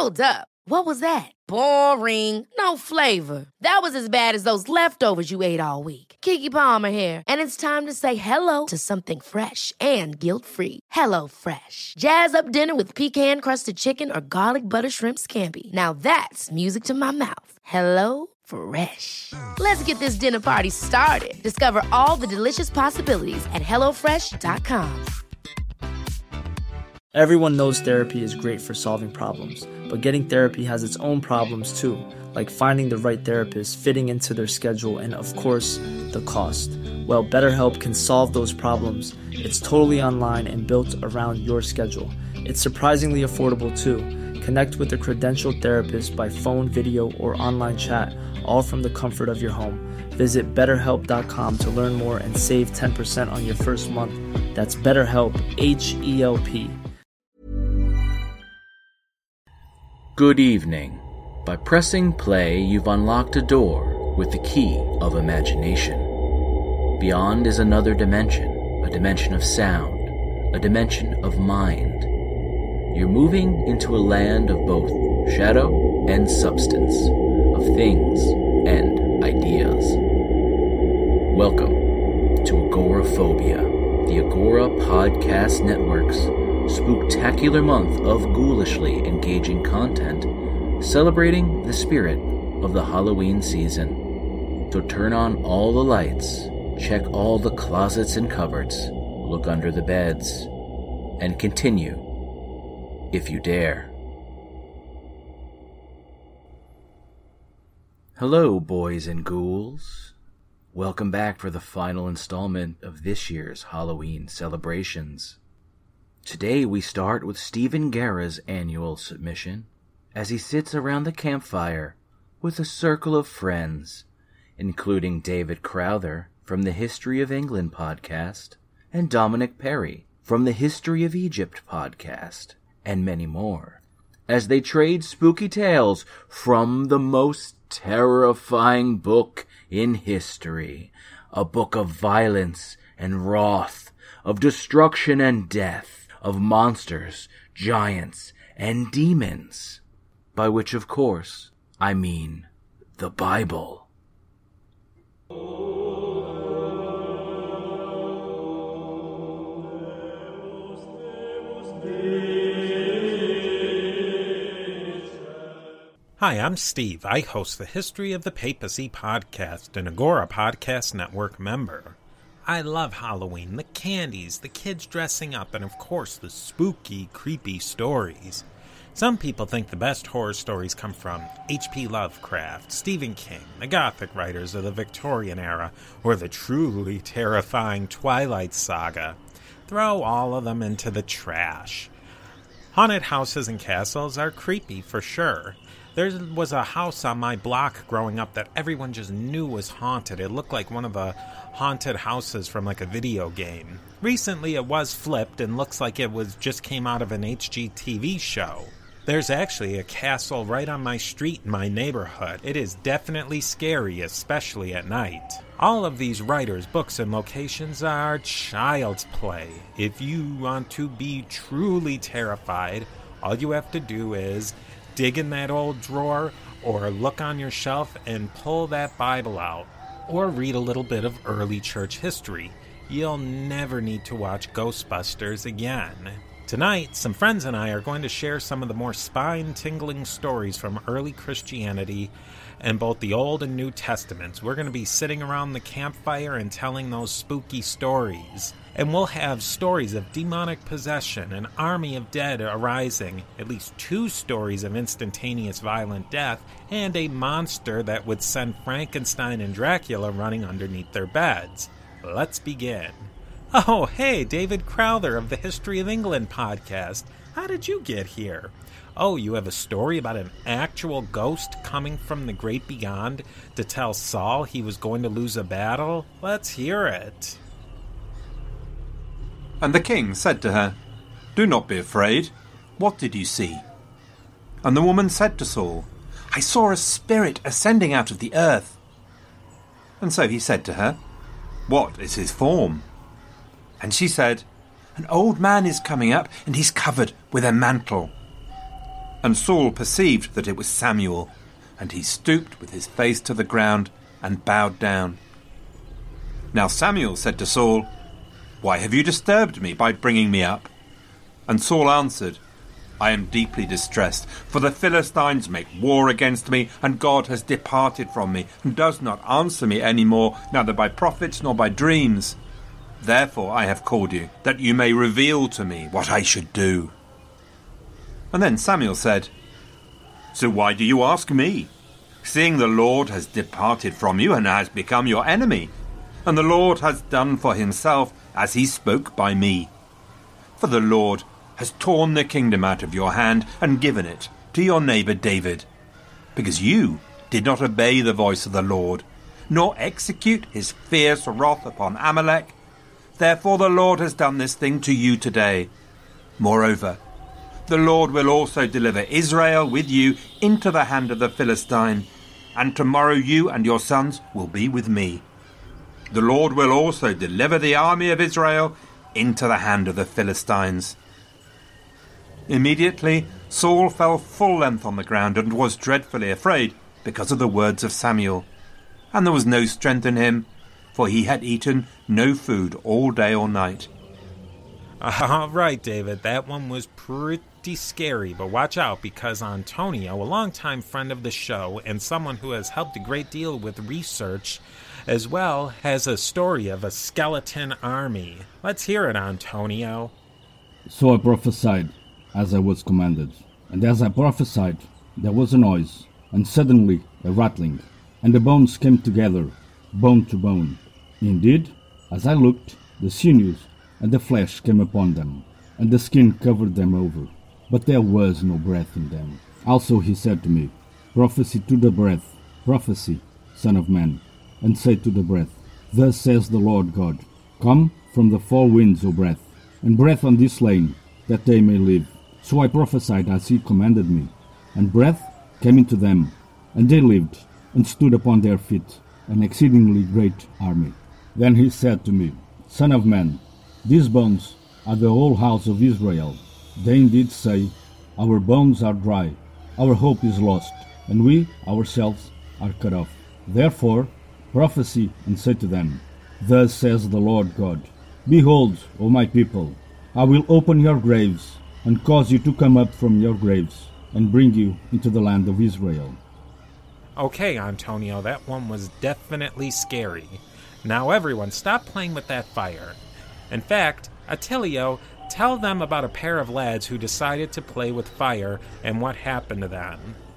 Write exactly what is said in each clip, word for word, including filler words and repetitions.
Hold up. What was that? Boring. No flavor. That was as bad as those leftovers you ate all week. Keke Palmer here, and it's time to say hello to something fresh and guilt-free. Hello Fresh. Jazz up dinner with pecan-crusted chicken or garlic butter shrimp scampi. Now that's music to my mouth. Hello Fresh. Let's get this dinner party started. Discover all the delicious possibilities at hello fresh dot com. Everyone knows therapy is great for solving problems, but getting therapy has its own problems too, like finding the right therapist, fitting into their schedule, and of course, the cost. Well, BetterHelp can solve those problems. It's totally online and built around your schedule. It's surprisingly affordable too. Connect with a credentialed therapist by phone, video, or online chat, all from the comfort of your home. Visit better help dot com to learn more and save ten percent on your first month. That's BetterHelp, H E L P. Good evening. By pressing play, you've unlocked a door with the key of imagination. Beyond is another dimension, a dimension of sound, a dimension of mind. You're moving into a land of both shadow and substance, of things and ideas. Welcome to Agoraphobia, the Agora Podcast Network's spooktacular month of ghoulishly engaging content, celebrating the spirit of the Halloween season. So turn on all the lights, check all the closets and cupboards, look under the beds, and continue, if you dare. Hello, boys and ghouls. Welcome back for the final installment of this year's Halloween celebrations. Today we start with Stephen Guerra's annual submission, as he sits around the campfire with a circle of friends, including David Crowther from the History of England podcast, and Dominic Perry from the History of Egypt podcast, and many more, as they trade spooky tales from the most terrifying book in history, a book of violence and wrath, of destruction and death, of monsters, giants, and demons, by which, of course, I mean the Bible. Hi, I'm Steve. I host the History of the Papacy podcast, an Agora Podcast Network member. I love Halloween, the candies, the kids dressing up, and of course the spooky, creepy stories. Some people think the best horror stories come from H P Lovecraft, Stephen King, the Gothic writers of the Victorian era, or the truly terrifying Twilight Saga. Throw all of them into the trash. Haunted houses and castles are creepy for sure. There was a house on my block growing up that everyone just knew was haunted. It looked like one of the haunted houses from like a video game. Recently it was flipped and looks like it was just came out of an H G T V show. There's actually a castle right on my street in my neighborhood. It is definitely scary, especially at night. All of these writers, books, and locations are child's play. If you want to be truly terrified, all you have to do is dig in that old drawer or look on your shelf and pull that Bible out, or read a little bit of early church history. You'll never need to watch Ghostbusters again. Tonight, some friends and I are going to share some of the more spine-tingling stories from early Christianity and both the Old and New Testaments. We're going to be sitting around the campfire and telling those spooky stories. And we'll have stories of demonic possession, an army of dead arising, at least two stories of instantaneous violent death, and a monster that would send Frankenstein and Dracula running underneath their beds. Let's begin. Oh, hey, David Crowther of the History of England podcast. How did you get here? Oh, you have a story about an actual ghost coming from the great beyond to tell Saul he was going to lose a battle? Let's hear it. And the king said to her, "Do not be afraid. What did you see?" And the woman said to Saul, "I saw a spirit ascending out of the earth." And so he said to her, "What is his form?" And she said, "An old man is coming up, and he's covered with a mantle." And Saul perceived that it was Samuel, and he stooped with his face to the ground and bowed down. Now Samuel said to Saul, "Why have you disturbed me by bringing me up?" And Saul answered, "I am deeply distressed, for the Philistines make war against me, and God has departed from me, and does not answer me any more, neither by prophets nor by dreams. Therefore I have called you, that you may reveal to me what I should do." And then Samuel said, "So why do you ask me, seeing the Lord has departed from you and has become your enemy? And the Lord has done for himself as he spoke by me. For the Lord has torn the kingdom out of your hand and given it to your neighbour David, because you did not obey the voice of the Lord, nor execute his fierce wrath upon Amalek. Therefore the Lord has done this thing to you today. Moreover, the Lord will also deliver Israel with you into the hand of the Philistine, and tomorrow you and your sons will be with me. The Lord will also deliver the army of Israel into the hand of the Philistines." Immediately Saul fell full length on the ground and was dreadfully afraid because of the words of Samuel. And there was no strength in him, for he had eaten no food all day or night. All right, David, that one was pretty scary, but watch out, because Antonio, a longtime friend of the show and someone who has helped a great deal with research as well, has a story of a skeleton army. Let's hear it, Antonio. So I prophesied as I was commanded, and as I prophesied there was a noise, and suddenly a rattling, and the bones came together, bone to bone. Indeed, as I looked, the sinews and the flesh came upon them, and the skin covered them over, but there was no breath in them. Also he said to me, "Prophesy to the breath, prophesy, son of man, and say to the breath, Thus says the Lord God, Come from the four winds, O breath, and breath on this slain, that they may live." So I prophesied as he commanded me, and breath came into them, and they lived, and stood upon their feet, an exceedingly great army. Then he said to me, "Son of man, these bones are the whole house of Israel. They indeed say, Our bones are dry, our hope is lost, and we ourselves are cut off. Therefore prophesy and say to them, Thus says the Lord God, Behold, O my people, I will open your graves, and cause you to come up from your graves, and bring you into the land of Israel." Okay, Antonio, that one was definitely scary. Now everyone, stop playing with that fire. In fact, Attilio, tell them about a pair of lads who decided to play with fire and what happened to them.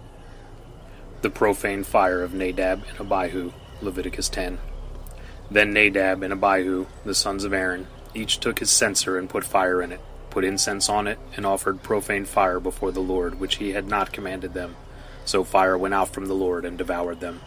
The profane fire of Nadab and Abihu, Leviticus ten. Then Nadab and Abihu, the sons of Aaron, each took his censer and put fire in it, put incense on it, and offered profane fire before the Lord, which he had not commanded them. So fire went out from the Lord and devoured them.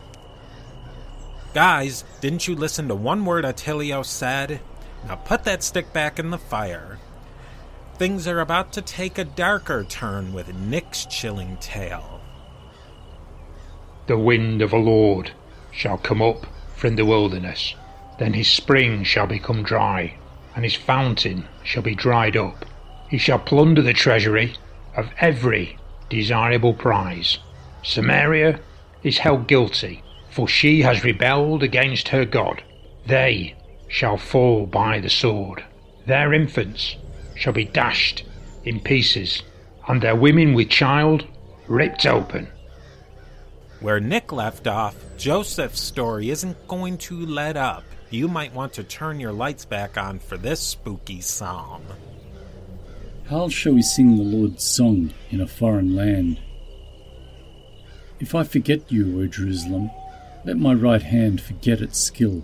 Guys, didn't you listen to one word Attilio said? Now put that stick back in the fire. Things are about to take a darker turn with Nick's chilling tale. The wind of the Lord shall come up from the wilderness. Then his spring shall become dry, and his fountain shall be dried up. He shall plunder the treasury of every desirable prize. Samaria is held guilty, for she has rebelled against her God. They shall fall by the sword. Their infants shall be dashed in pieces, and their women with child ripped open. Where Nick left off, Joseph's story isn't going to let up. You might want to turn your lights back on for this spooky psalm. How shall we sing the Lord's song in a foreign land? If I forget you, O Jerusalem, let my right hand forget its skill.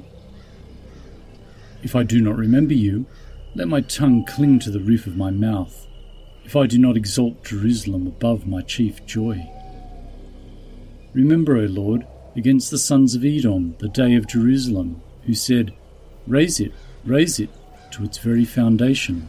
If I do not remember you, let my tongue cling to the roof of my mouth. If I do not exalt Jerusalem above my chief joy. Remember, O Lord, against the sons of Edom, the day of Jerusalem, who said, Raise it, raise it, to its very foundation.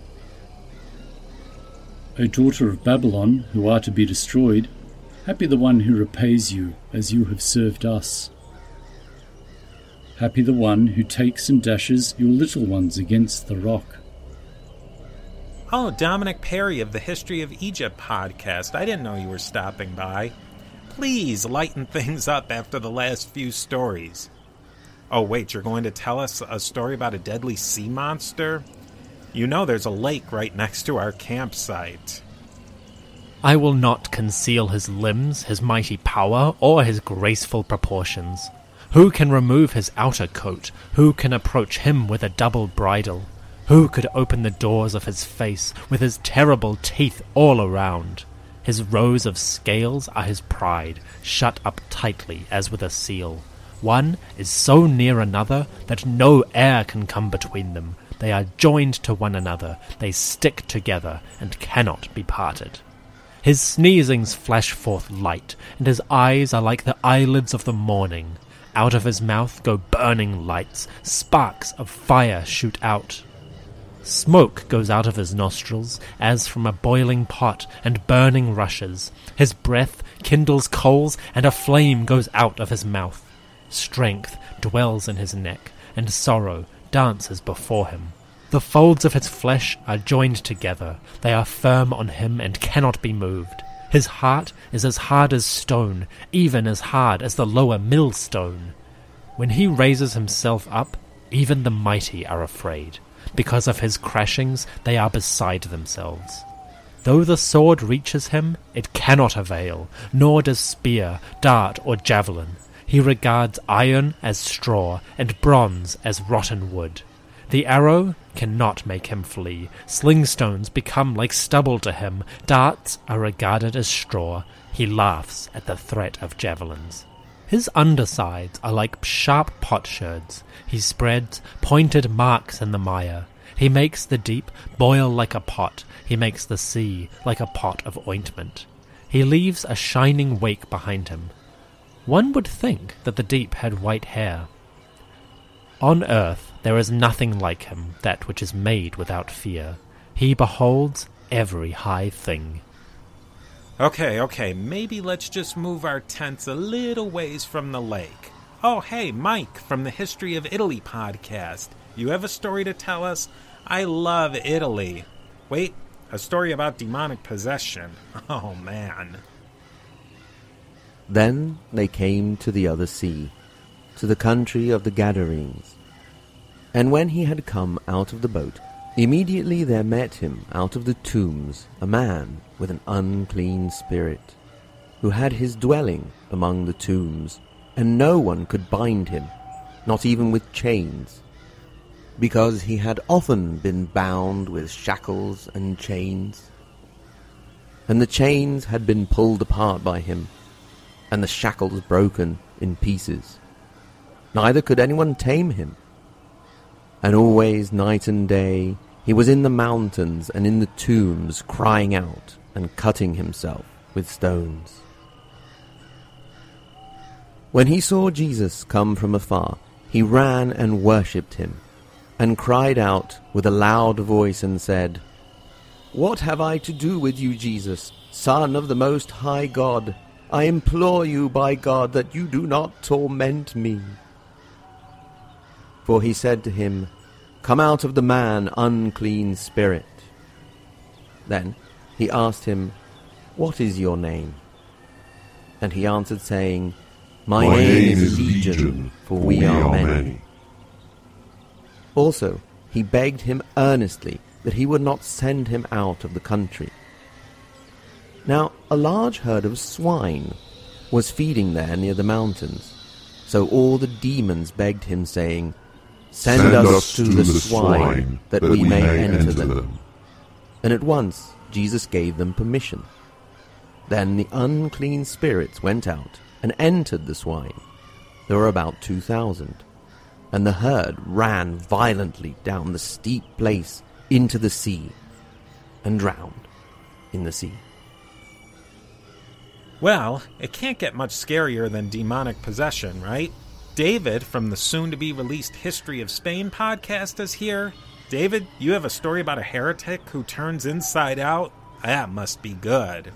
O daughter of Babylon, who are to be destroyed, happy the one who repays you as you have served us. Happy the one who takes and dashes your little ones against the rock. Oh, Dominic Perry of the History of Egypt podcast. I didn't know you were stopping by. Please lighten things up after the last few stories. Oh, wait, you're going to tell us a story about a deadly sea monster? You know there's a lake right next to our campsite. I will not conceal his limbs, his mighty power, or his graceful proportions. Who can remove his outer coat? Who can approach him with a double bridle? Who could open the doors of his face with his terrible teeth all around? His rows of scales are his pride, shut up tightly as with a seal. One is so near another that no air can come between them. They are joined to one another, they stick together, and cannot be parted. His sneezings flash forth light, and his eyes are like the eyelids of the morning. Out of his mouth go burning lights, sparks of fire shoot out. Smoke goes out of his nostrils, as from a boiling pot, and burning rushes. His breath kindles coals, and a flame goes out of his mouth. Strength dwells in his neck, and sorrow dances before him. The folds of his flesh are joined together. They are firm on him and cannot be moved. His heart is as hard as stone, even as hard as the lower millstone. When he raises himself up, even the mighty are afraid. Because of his crashings, they are beside themselves. Though the sword reaches him, it cannot avail, nor does spear, dart, or javelin. He regards iron as straw, and bronze as rotten wood. The arrow cannot make him flee. Slingstones become like stubble to him. Darts are regarded as straw. He laughs at the threat of javelins. His undersides are like sharp potsherds. He spreads pointed marks in the mire. He makes the deep boil like a pot. He makes the sea like a pot of ointment. He leaves a shining wake behind him. One would think that the deep had white hair. On earth there is nothing like him, that which is made without fear. He beholds every high thing. Okay, okay, maybe let's just move our tents a little ways from the lake. Oh, hey, Mike from the History of Italy podcast. You have a story to tell us? I love Italy. Wait, a story about demonic possession. Oh, man. Then they came to the other sea, to the country of the Gadarenes. And when he had come out of the boat, immediately there met him out of the tombs a man with an unclean spirit, who had his dwelling among the tombs, and no one could bind him, not even with chains, because he had often been bound with shackles and chains. And the chains had been pulled apart by him, and the shackles broken in pieces. Neither could anyone tame him. And always, night and day, he was in the mountains and in the tombs, crying out and cutting himself with stones. When he saw Jesus come from afar, he ran and worshipped him, and cried out with a loud voice and said, "What have I to do with you, Jesus, Son of the Most High God? I implore you by God that you do not torment me." For he said to him, "Come out of the man, unclean spirit." Then he asked him, "What is your name?" And he answered, saying, My, My name, name is Legion, Legion for we, we are, are many. many. Also he begged him earnestly that he would not send him out of the country. Now a large herd of swine was feeding there near the mountains. So all the demons begged him, saying, Send, Send us, us to, to the, the swine, that, that we may, may enter, enter them. them. And at once Jesus gave them permission. Then the unclean spirits went out and entered the swine. There were about two thousand. And the herd ran violently down the steep place into the sea, and drowned in the sea. Well, it can't get much scarier than demonic possession, right? David from the soon-to-be-released History of Spain podcast is here. David, you have a story about a heretic who turns inside out? That must be good.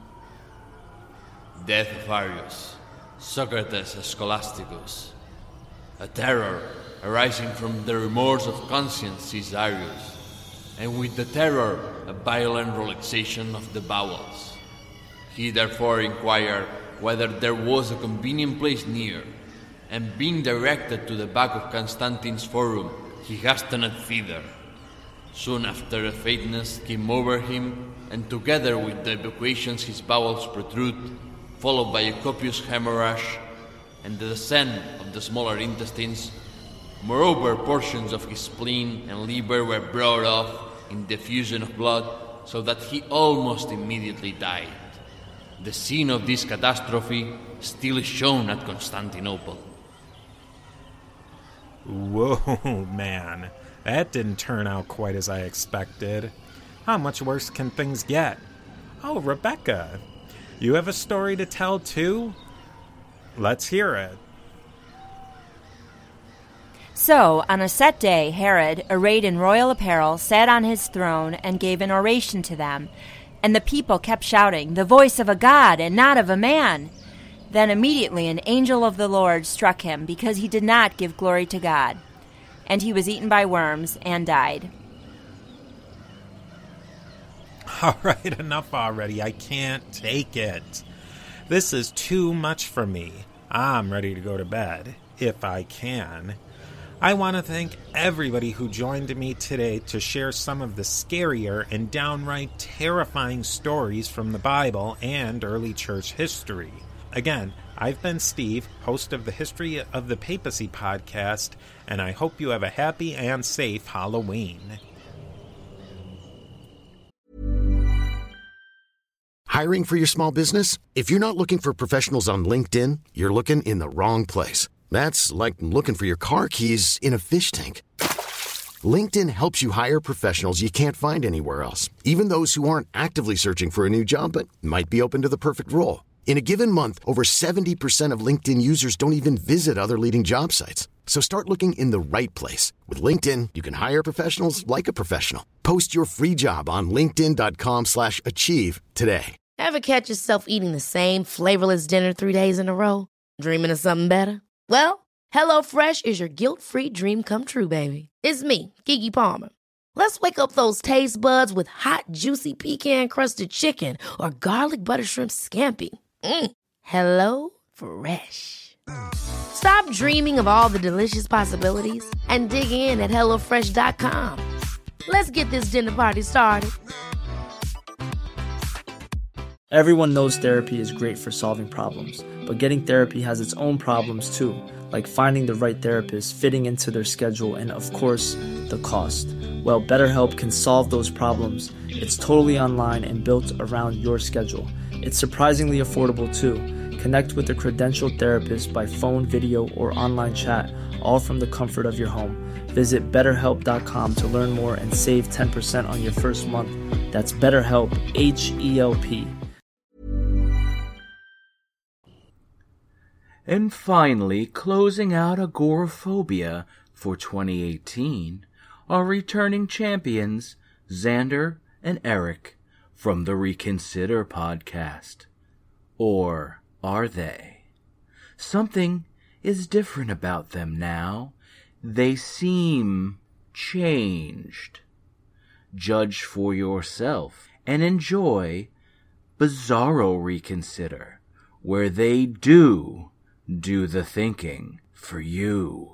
Death of Arius, Socrates Scholasticus. A terror arising from the remorse of conscience seized Arius, and with the terror a violent relaxation of the bowels. He therefore inquired whether there was a convenient place near, and being directed to the back of Constantine's forum, he hastened thither. Soon after a faintness came over him, and together with the evacuations his bowels protrude, followed by a copious hemorrhage, and the descent of the smaller intestines. Moreover, portions of his spleen and liver were brought off in diffusion of blood, so that he almost immediately died. The scene of this catastrophe still is shown at Constantinople. Whoa, man. That didn't turn out quite as I expected. How much worse can things get? Oh, Rebecca, you have a story to tell too? Let's hear it. So, on a set day, Herod, arrayed in royal apparel, sat on his throne and gave an oration to them. And the people kept shouting, "The voice of a god and not of a man!" Then immediately an angel of the Lord struck him, because he did not give glory to God. And he was eaten by worms and died. All right, enough already. I can't take it. This is too much for me. I'm ready to go to bed, if I can. I want to thank everybody who joined me today to share some of the scarier and downright terrifying stories from the Bible and early church history. Again, I've been Steve, host of the History of the Papacy podcast, and I hope you have a happy and safe Halloween. Hiring for your small business? If you're not looking for professionals on LinkedIn, you're looking in the wrong place. That's like looking for your car keys in a fish tank. LinkedIn helps you hire professionals you can't find anywhere else, even those who aren't actively searching for a new job but might be open to the perfect role. In a given month, over seventy percent of LinkedIn users don't even visit other leading job sites. So start looking in the right place. With LinkedIn, you can hire professionals like a professional. Post your free job on linkedin.com slash achieve today. Ever catch yourself eating the same flavorless dinner three days in a row? Dreaming of something better? Well, HelloFresh is your guilt-free dream come true, baby. It's me, Keke Palmer. Let's wake up those taste buds with hot, juicy pecan-crusted chicken or garlic butter shrimp scampi. Mm. Hello Fresh. Stop dreaming of all the delicious possibilities and dig in at hello fresh dot com. Let's get this dinner party started. Everyone knows therapy is great for solving problems, but getting therapy has its own problems too, like finding the right therapist, fitting into their schedule, and of course, the cost. Well, BetterHelp can solve those problems. It's totally online and built around your schedule. It's surprisingly affordable too. Connect with a credentialed therapist by phone, video, or online chat, all from the comfort of your home. Visit better help dot com to learn more and save ten percent on your first month. That's BetterHelp, H E L P. And finally, closing out Agoraphobia for twenty eighteen, are returning champions Xander and Eric from the Reconsider podcast. Or are they? Something is different about them now. They seem changed. Judge for yourself and enjoy Bizarro Reconsider, where they do do the thinking for you.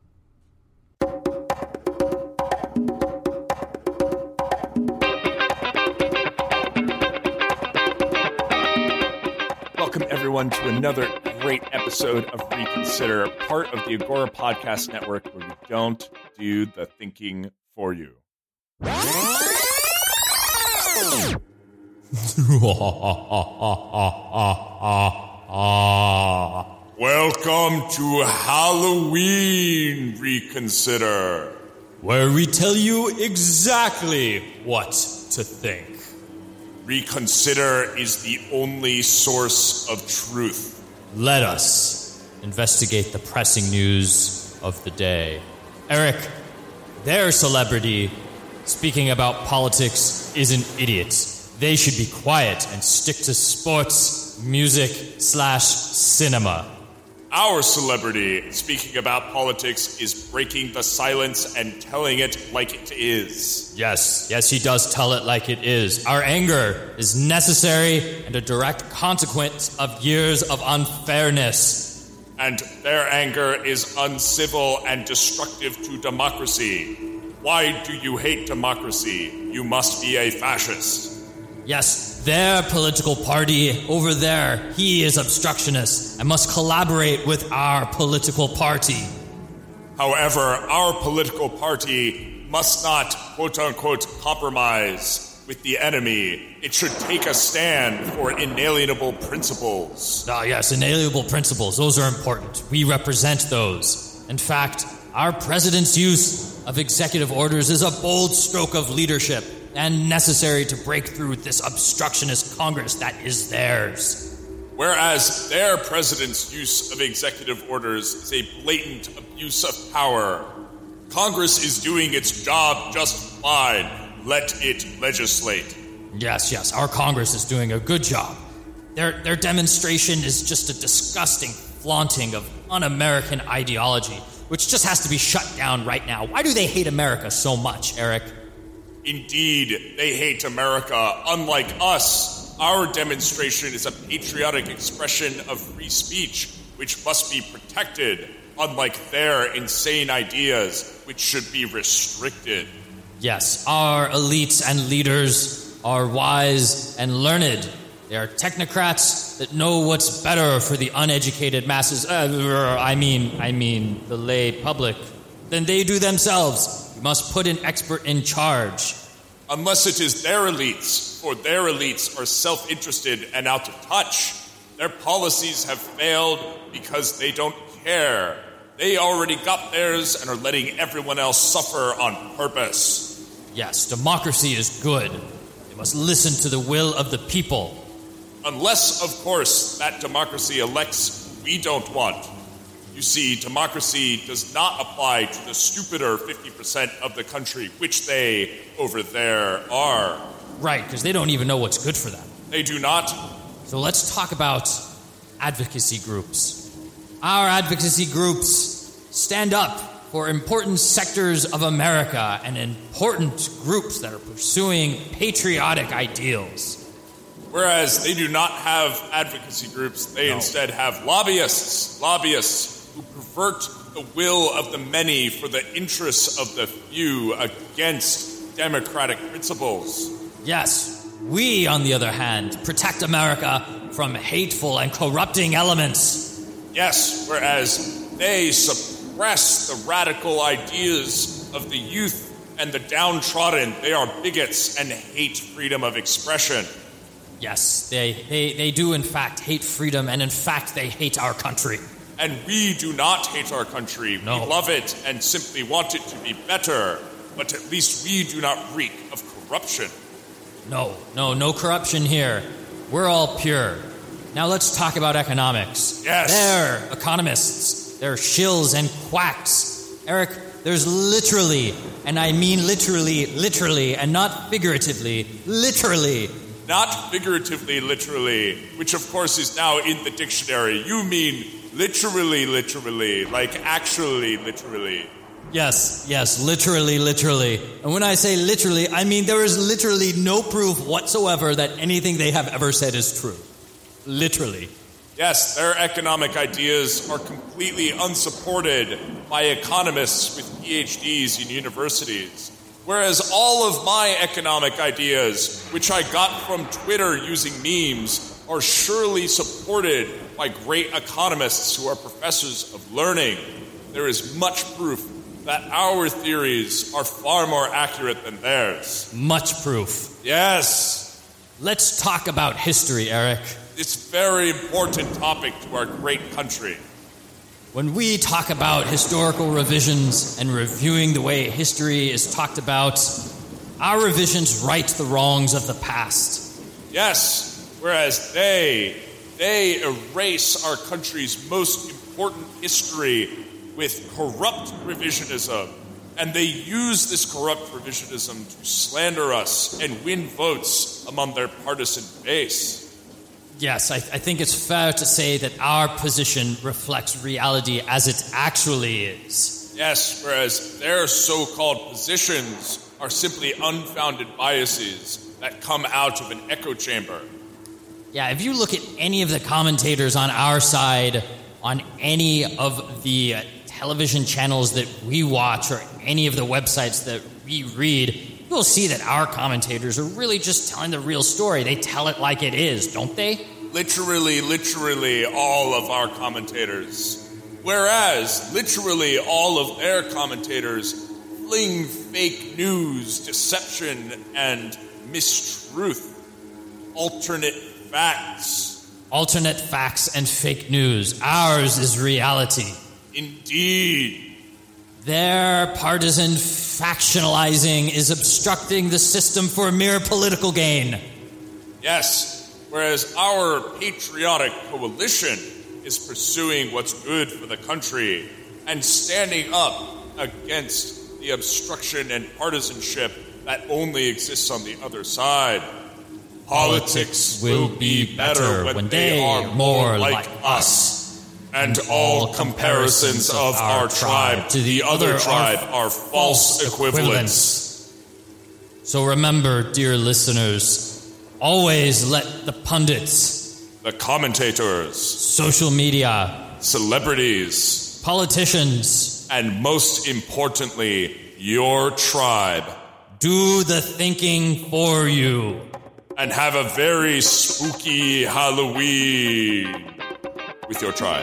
Welcome, everyone, to another great episode of Reconsider, part of the Agora Podcast Network, where we don't do the thinking for you. Welcome to Halloween Reconsider, where we tell you exactly what to think. Reconsider is the only source of truth. Let us investigate the pressing news of the day. Eric, their celebrity speaking about politics is an idiot. They should be quiet and stick to sports, music, slash cinema. Our celebrity, speaking about politics, is breaking the silence and telling it like it is. Yes, yes, he does tell it like it is. Our anger is necessary and a direct consequence of years of unfairness. And their anger is uncivil and destructive to democracy. Why do you hate democracy? You must be a fascist. Yes, their political party over there, he is obstructionist and must collaborate with our political party. However, our political party must not, quote-unquote, compromise with the enemy. It should take a stand for inalienable principles. Ah, yes, inalienable principles. Those are important. We represent those. In fact, our president's use of executive orders is a bold stroke of leadership and necessary to break through this obstructionist Congress that is theirs. Whereas their president's use of executive orders is a blatant abuse of power. Congress is doing its job just fine. Let it legislate. Yes, yes, our Congress is doing a good job. Their, their demonstration is just a disgusting flaunting of un-American ideology, which just has to be shut down right now. Why do they hate America so much, Eric? Indeed, they hate America. Unlike us, our demonstration is a patriotic expression of free speech, which must be protected, unlike their insane ideas, which should be restricted. Yes, our elites and leaders are wise and learned. They are technocrats that know what's better for the uneducated masses. Uh, I mean, I mean, the lay public than they do themselves. You must put an expert in charge. Unless it is their elites, for their elites are self-interested and out of touch. Their policies have failed because they don't care. They already got theirs and are letting everyone else suffer on purpose. Yes, democracy is good. They must listen to the will of the people. Unless, of course, that democracy elects we don't want. You see, democracy does not apply to the stupider fifty percent of the country, which they, over there, are. Right, because they don't even know what's good for them. They do not. So let's talk about advocacy groups. Our advocacy groups stand up for important sectors of America and important groups that are pursuing patriotic ideals. Whereas they do not have advocacy groups, they no. instead have lobbyists. Lobbyists who pervert the will of the many for the interests of the few against democratic principles. Yes, we, on the other hand, protect America from hateful and corrupting elements. Yes, whereas they suppress the radical ideas of the youth and the downtrodden. They are bigots and hate freedom of expression. Yes, they, they, they do in fact hate freedom, and in fact they hate our country. And we do not hate our country. No. We love it and simply want it to be better, but at least we do not reek of corruption. No, no, no corruption here. We're all pure. Now let's talk about economics. Yes. They're economists. They're shills and quacks. Eric, there's literally, and I mean literally, literally, and not figuratively, literally, Not figuratively, literally, which of course is now in the dictionary. You mean literally, literally, like actually, literally. Yes, yes, literally, literally. And when I say literally, I mean there is literally no proof whatsoever that anything they have ever said is true. Literally. Yes, their economic ideas are completely unsupported by economists with P H Ds in universities. Whereas all of my economic ideas, which I got from Twitter using memes, are surely supported by great economists who are professors of learning. There is much proof that our theories are far more accurate than theirs. Much proof. Yes. Let's talk about history, Eric. It's a very important topic to our great country. When we talk about historical revisions and reviewing the way history is talked about, our revisions right the wrongs of the past. Yes, whereas they, they erase our country's most important history with corrupt revisionism. And they use this corrupt revisionism to slander us and win votes among their partisan base. Yes, I, I think it's fair to say that our position reflects reality as it actually is. Yes, whereas their so-called positions are simply unfounded biases that come out of an echo chamber. Yeah, if you look at any of the commentators on our side, on any of the uh, television channels that we watch, or any of the websites that we read, you'll see that our commentators are really just telling the real story. They tell it like it is, don't they? Literally, literally all of our commentators. Whereas, literally all of their commentators fling fake news, deception, and mistruth. Alternate facts. Alternate facts and fake news. Ours is reality. Indeed. Their partisan factionalizing is obstructing the system for mere political gain. Yes, whereas our patriotic coalition is pursuing what's good for the country and standing up against the obstruction and partisanship that only exists on the other side. Politics will be better when, when they are more like, like us. And all comparisons of our tribe to the other tribe are false equivalents. So remember, dear listeners, always let the pundits, the commentators, social media, celebrities, politicians, and most importantly, your tribe, do the thinking for you. And have a very spooky Halloween with your tribe.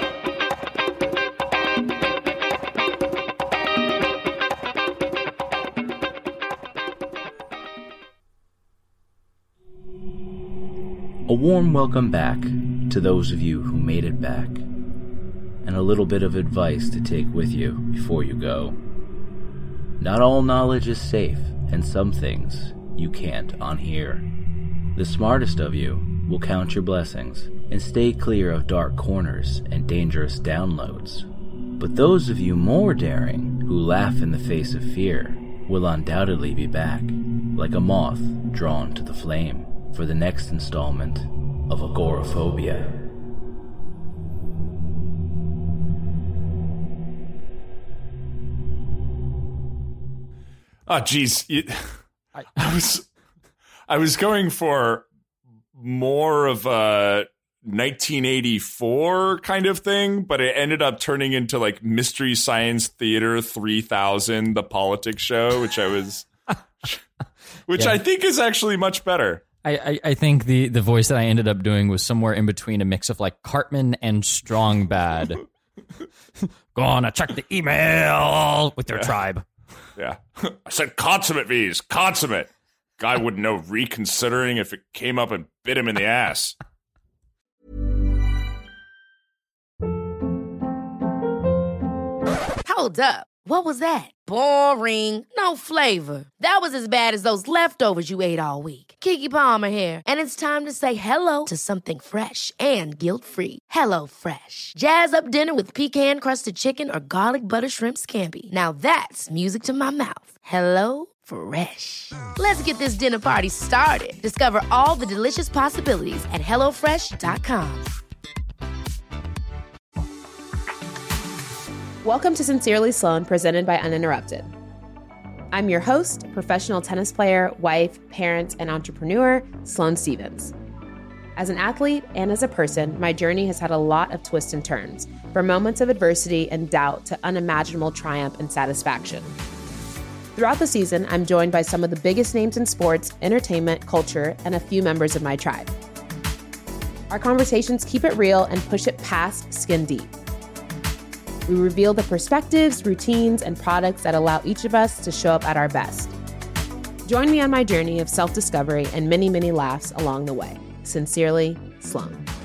A warm welcome back to those of you who made it back, and a little bit of advice to take with you before you go. Not all knowledge is safe, and some things you can't unhear. The smartest of you will count your blessings and stay clear of dark corners and dangerous downloads. But those of you more daring, who laugh in the face of fear, will undoubtedly be back, like a moth drawn to the flame, for the next installment of Agoraphobia. Oh, geez. You, I, I was... I was going for more of a nineteen eighty-four kind of thing, but it ended up turning into like Mystery Science Theater three thousand, the politics show, which I was, which yeah. I think is actually much better. I, I, I think the, the voice that I ended up doing was somewhere in between a mix of like Cartman and Strong Bad. Gonna check the email with your yeah. tribe. Yeah. I said consummate V's, consummate. Guy wouldn't know reconsidering if it came up and bit him in the ass. Hold up. What was that? Boring. No flavor. That was as bad as those leftovers you ate all week. Keke Palmer here, and it's time to say hello to something fresh and guilt-free. Hello Fresh. Jazz up dinner with pecan-crusted chicken or garlic butter shrimp scampi. Now that's music to my mouth. Hello Fresh. Let's get this dinner party started. Discover all the delicious possibilities at hello fresh dot com. Welcome to Sincerely Sloan, presented by Uninterrupted. I'm your host, professional tennis player, wife, parent, and entrepreneur, Sloane Stevens. As an athlete and as a person, my journey has had a lot of twists and turns, from moments of adversity and doubt to unimaginable triumph and satisfaction. Throughout the season, I'm joined by some of the biggest names in sports, entertainment, culture, and a few members of my tribe. Our conversations keep it real and push it past skin deep. We reveal the perspectives, routines, and products that allow each of us to show up at our best. Join me on my journey of self-discovery and many, many laughs along the way. Sincerely, Sloane.